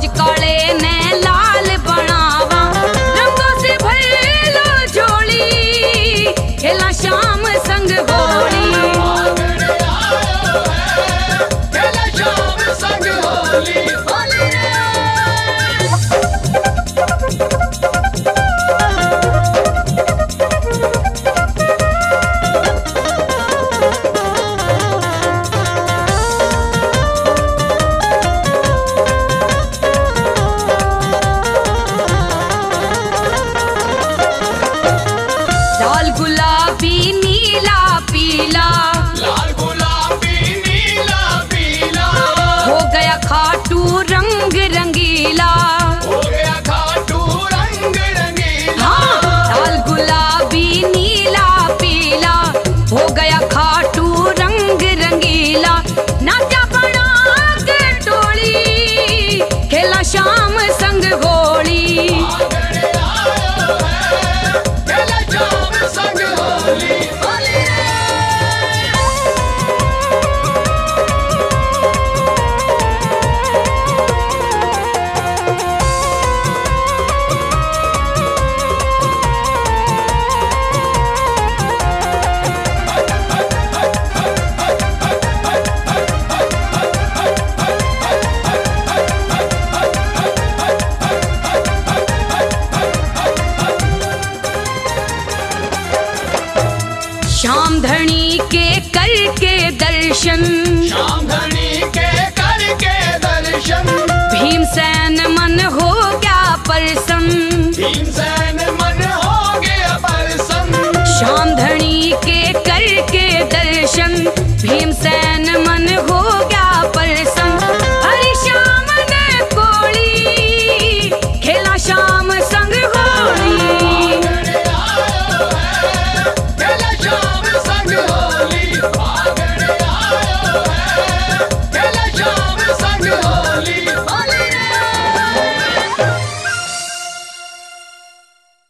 काले ने लाल बनावा, रंगों से भर लो झोली, खेला शाम संग होली। खेला शाम संग होली, होली रे। लाल गुलाबी नीला पीला, लाल गुलाबी नीला पीला, हो गया खाटू रंग रंगीला, हो गया खाटू रंग रंगीला। हाँ, लाल गुलाबी नीला पीला, हो गया खाटू रंग रंगीला। नाचा बना के टोली, खेला शाम संग होली। श्याम धनी के करके दर्शन, श्याम धनी के करके दर्शन, भीमसेन मन हो गया प्रसन्न।